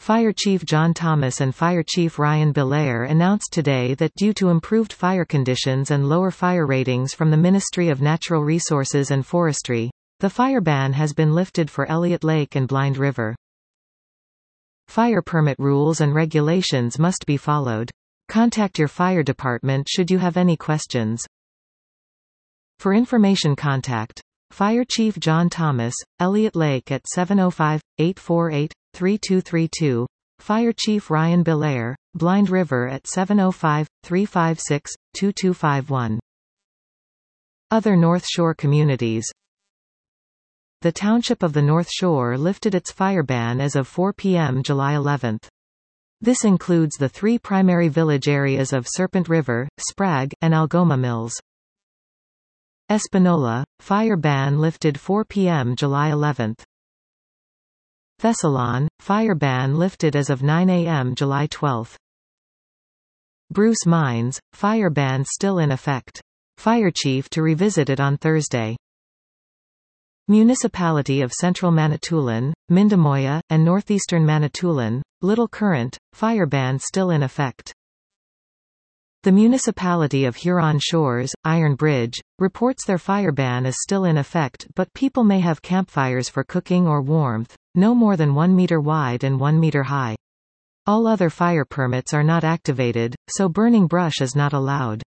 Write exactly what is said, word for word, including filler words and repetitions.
Fire Chief John Thomas and Fire Chief Ryan Belair announced today that due to improved fire conditions and lower fire ratings from the Ministry of Natural Resources and Forestry, the fire ban has been lifted for Elliott Lake and Blind River. Fire permit rules and regulations must be followed. Contact your fire department should you have any questions. For information, contact Fire Chief John Thomas, Elliott Lake at seven oh five, eight four eight, three two three two, Fire Chief Ryan Belair, Blind River at seven oh five, three five six, two two five one. Other North Shore communities. The Township of the North Shore lifted its fire ban as of four p m July eleventh. This includes the three primary village areas of Serpent River, Sprague, and Algoma Mills. Espanola, fire ban lifted four p m July eleventh. Thessalon, fire ban lifted as of nine a m July twelfth. Bruce Mines, fire ban still in effect. Fire chief to revisit it on Thursday. Municipality of Central Manitoulin, Mindamoya, and Northeastern Manitoulin, Little Current, fire ban still in effect. The Municipality of Huron Shores, Iron Bridge, reports their fire ban is still in effect, but people may have campfires for cooking or warmth, no more than one meter wide and one meter high. All other fire permits are not activated, so burning brush is not allowed.